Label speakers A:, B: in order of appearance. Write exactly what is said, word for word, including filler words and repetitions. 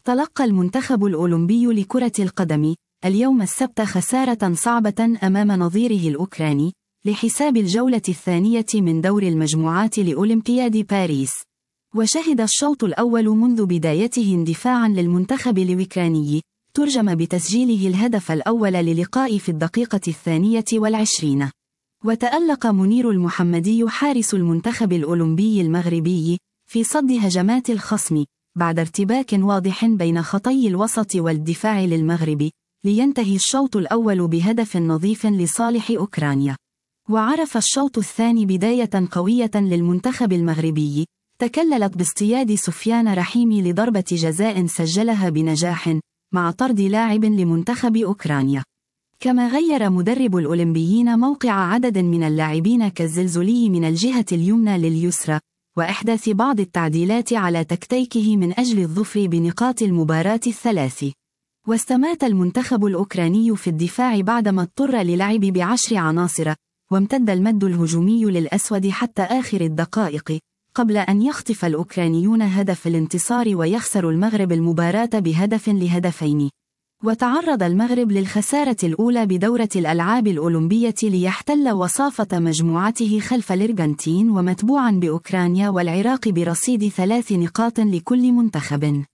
A: تلقى المنتخب الأولمبي لكرة القدم اليوم السبت خسارة صعبة أمام نظيره الأوكراني لحساب الجولة الثانية من دور المجموعات لأولمبياد باريس. وشهد الشوط الأول منذ بدايته اندفاعا للمنتخب الأوكراني ترجم بتسجيله الهدف الأول للقاء في الدقيقة الثانية والعشرين. وتألق منير المحمدي حارس المنتخب الأولمبي المغربي في صد هجمات الخصم بعد ارتباك واضح بين خطي الوسط والدفاع للمغرب، لينتهي الشوط الأول بهدف نظيف لصالح أوكرانيا. وعرف الشوط الثاني بداية قوية للمنتخب المغربي تكللت باصطياد سفيان رحيمي لضربة جزاء سجلها بنجاح مع طرد لاعب لمنتخب أوكرانيا. كما غير مدرب الأولمبيين موقع عدد من اللاعبين كالزلزولي من الجهة اليمنى لليسرى، وإحداث بعض التعديلات على تكتيكه من أجل الظفر بنقاط المباراة الثلاث. واستمات المنتخب الأوكراني في الدفاع بعدما اضطر للعب بعشر عناصر، وامتد المد الهجومي للأسود حتى آخر الدقائق قبل أن يخطف الأوكرانيون هدف الانتصار ويخسر المغرب المباراة بهدف لهدفين. وتعرض المغرب للخسارة الأولى بدورة الألعاب الأولمبية ليحتل وصافة مجموعته خلف الأرجنتين ومتبوعا بأوكرانيا والعراق برصيد ثلاث نقاط لكل منتخب.